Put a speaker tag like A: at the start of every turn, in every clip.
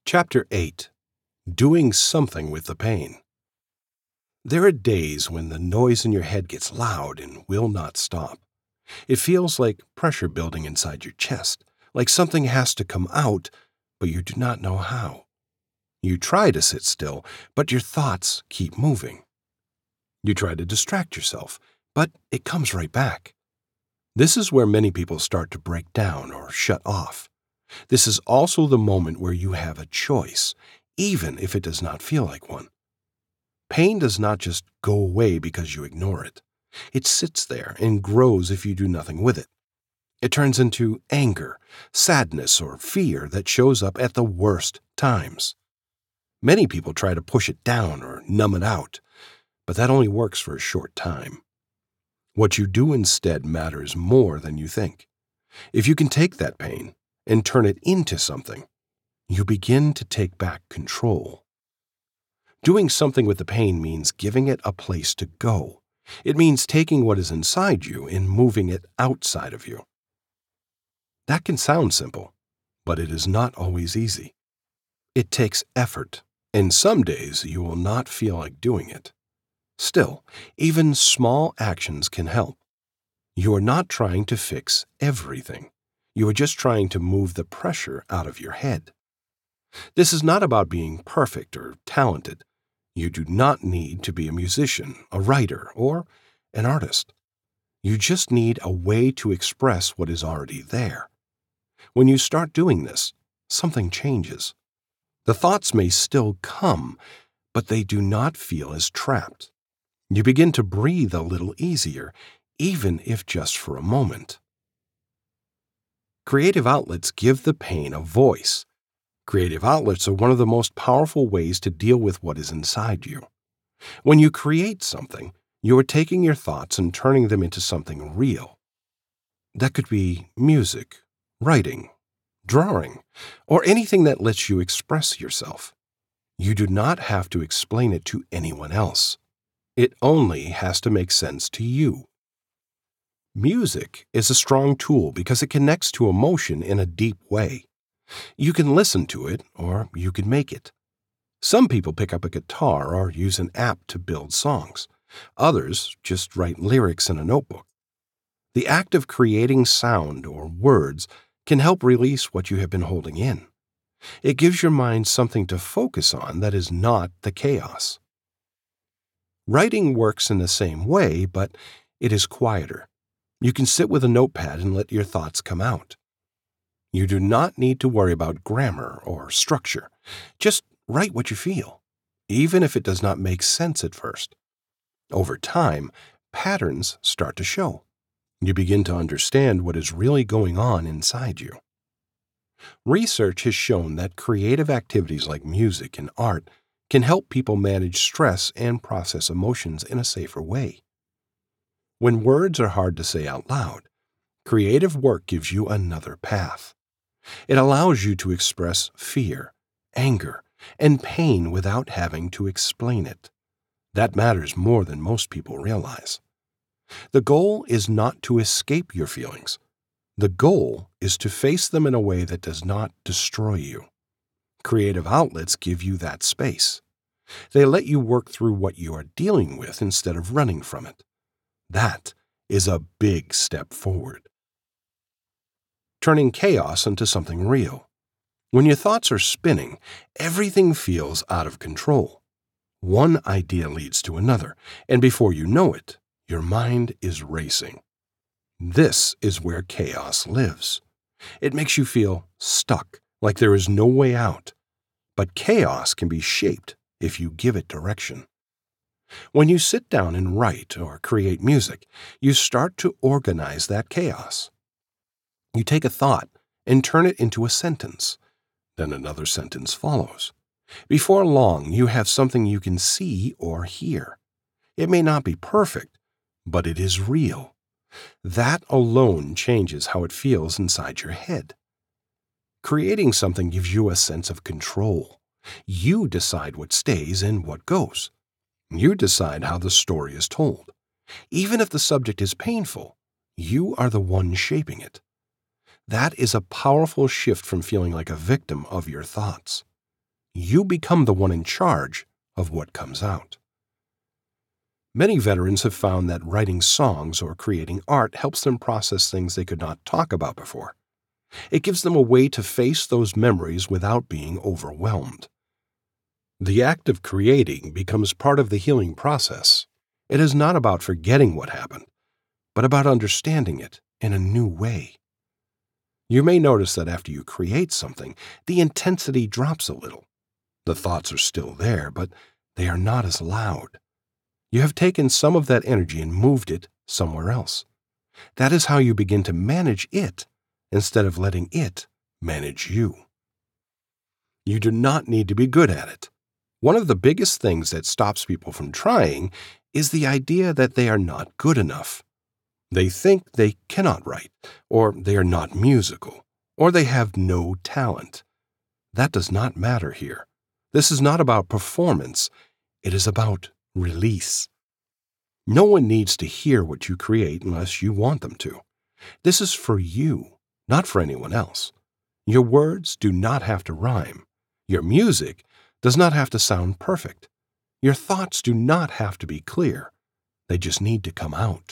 A: Chapter 8. Doing Something with the Pain. There are days when the noise in your head gets loud and will not stop. It feels like pressure building inside your chest, like something has to come out, but you do not know how. You try to sit still, but your thoughts keep moving. You try to distract yourself, but it comes right back. This is where many people start to break down or shut off. This is also the moment where you have a choice, even if it does not feel like one. Pain does not just go away because you ignore it. It sits there and grows if you do nothing with it. It turns into anger, sadness, or fear that shows up at the worst times. Many people try to push it down or numb it out, but that only works for a short time. What you do instead matters more than you think. If you can take that pain and turn it into something, you begin to take back control. Doing something with the pain means giving it a place to go. It means taking what is inside you and moving it outside of you. That can sound simple, but it is not always easy. It takes effort, and some days you will not feel like doing it. Still, even small actions can help. You are not trying to fix everything. You are just trying to move the pressure out of your head. This is not about being perfect or talented. You do not need to be a musician, a writer, or an artist. You just need a way to express what is already there. When you start doing this, something changes. The thoughts may still come, but they do not feel as trapped. You begin to breathe a little easier, even if just for a moment. Creative outlets give the pain a voice. Creative outlets are one of the most powerful ways to deal with what is inside you. When you create something, you are taking your thoughts and turning them into something real. That could be music, writing, drawing, or anything that lets you express yourself. You do not have to explain it to anyone else. It only has to make sense to you. Music is a strong tool because it connects to emotion in a deep way. You can listen to it, or you can make it. Some people pick up a guitar or use an app to build songs. Others just write lyrics in a notebook. The act of creating sound or words can help release what you have been holding in. It gives your mind something to focus on that is not the chaos. Writing works in the same way, but it is quieter. You can sit with a notepad and let your thoughts come out. You do not need to worry about grammar or structure. Just write what you feel, even if it does not make sense at first. Over time, patterns start to show. You begin to understand what is really going on inside you. Research has shown that creative activities like music and art can help people manage stress and process emotions in a safer way. When words are hard to say out loud, creative work gives you another path. It allows you to express fear, anger, and pain without having to explain it. That matters more than most people realize. The goal is not to escape your feelings. The goal is to face them in a way that does not destroy you. Creative outlets give you that space. They let you work through what you are dealing with instead of running from it. That is a big step forward. Turning chaos into something real. When your thoughts are spinning, everything feels out of control. One idea leads to another, and before you know it, your mind is racing. This is where chaos lives. It makes you feel stuck, like there is no way out. But chaos can be shaped if you give it direction. When you sit down and write or create music, you start to organize that chaos. You take a thought and turn it into a sentence. Then another sentence follows. Before long, you have something you can see or hear. It may not be perfect, but it is real. That alone changes how it feels inside your head. Creating something gives you a sense of control. You decide what stays and what goes. You decide how the story is told. Even if the subject is painful, you are the one shaping it. That is a powerful shift from feeling like a victim of your thoughts. you become the one in charge of what comes out. Many veterans have found that writing songs or creating art helps them process things they could not talk about before. It gives them a way to face those memories without being overwhelmed. The act of creating becomes part of the healing process. It is not about forgetting what happened, but about understanding it in a new way. You may notice that after you create something, the intensity drops a little. The thoughts are still there, but they are not as loud. You have taken some of that energy and moved it somewhere else. That is how you begin to manage it instead of letting it manage you. You do not need to be good at it. One of the biggest things that stops people from trying is the idea that they are not good enough. They think they cannot write, or they are not musical, or they have no talent. That does not matter here. This is not about performance. It is about release. No one needs to hear what you create unless you want them to. This is for you, not for anyone else. Your words do not have to rhyme. Your music does not have to sound perfect. Your thoughts do not have to be clear. They just need to come out.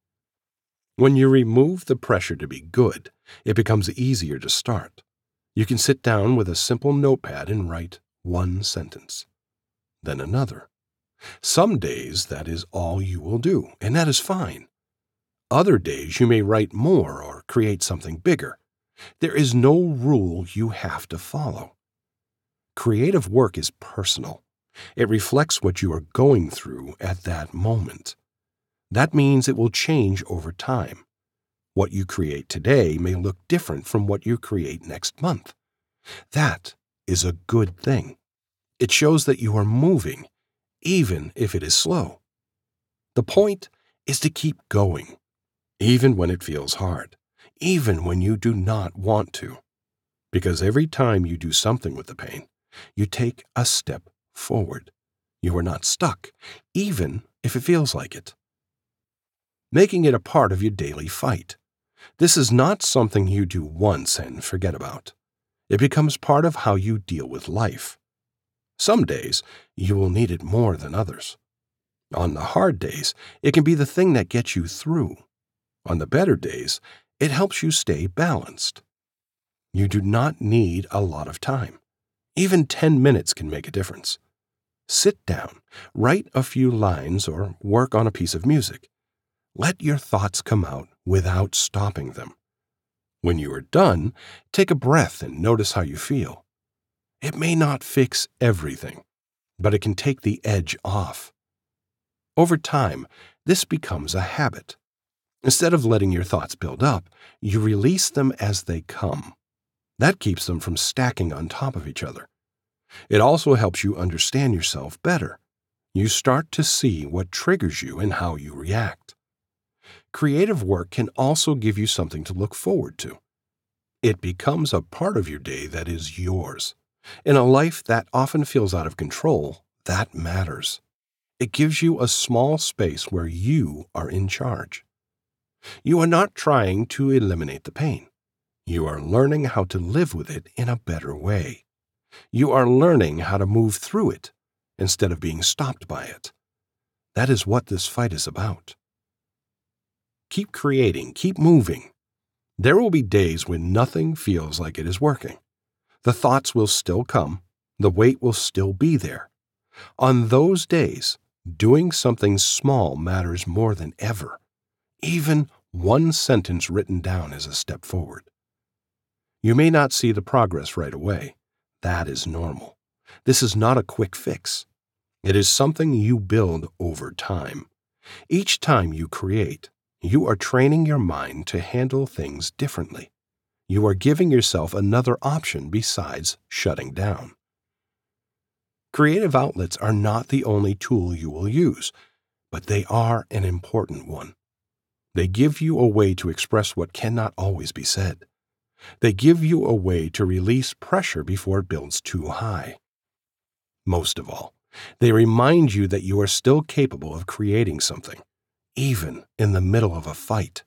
A: When you remove the pressure to be good, it becomes easier to start. You can sit down with a simple notepad and write one sentence, then another. Some days that is all you will do, and that is fine. Other days you may write more or create something bigger. There is no rule you have to follow. Creative work is personal. It reflects what you are going through at that moment. That means it will change over time. What you create today may look different from what you create next month. That is a good thing. It shows that you are moving, even if it is slow. The point is to keep going, even when it feels hard, even when you do not want to. Because every time you do something with the pain, you take a step forward. You are not stuck, even if it feels like it. Making it a part of your daily fight. This is not something you do once and forget about. It becomes part of how you deal with life. Some days, you will need it more than others. On the hard days, it can be the thing that gets you through. On the better days, it helps you stay balanced. You do not need a lot of time. Even 10 minutes can make a difference. Sit down, write a few lines, or work on a piece of music. Let your thoughts come out without stopping them. When you are done, take a breath and notice how you feel. It may not fix everything, but it can take the edge off. Over time, this becomes a habit. Instead of letting your thoughts build up, you release them as they come. That keeps them from stacking on top of each other. It also helps you understand yourself better. You start to see what triggers you and how you react. Creative work can also give you something to look forward to. It becomes a part of your day that is yours. In a life that often feels out of control, that matters. It gives you a small space where you are in charge. You are not trying to eliminate the pain. You are learning how to live with it in a better way. You are learning how to move through it instead of being stopped by it. That is what this fight is about. Keep creating, keep moving. There will be days when nothing feels like it is working. The thoughts will still come. The weight will still be there. On those days, doing something small matters more than ever. Even one sentence written down is a step forward. You may not see the progress right away. That is normal. This is not a quick fix. It is something you build over time. Each time you create, you are training your mind to handle things differently. You are giving yourself another option besides shutting down. Creative outlets are not the only tool you will use, but they are an important one. They give you a way to express what cannot always be said. They give you a way to release pressure before it builds too high. Most of all, they remind you that you are still capable of creating something, even in the middle of a fight.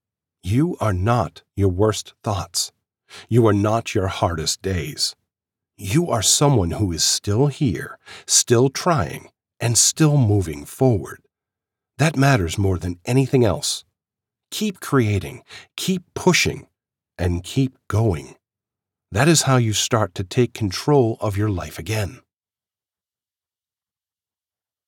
A: You are not your worst thoughts. You are not your hardest days. you are someone who is still here, still trying, and still moving forward. That matters more than anything else. Keep creating, keep pushing, and keep going. That is how you start to take control of your life again.